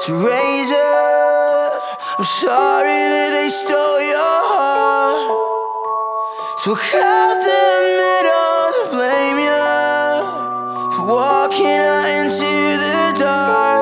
to razor. I'm sorry that they stole your heart, so I caught them middle to blame you for walking out into the dark.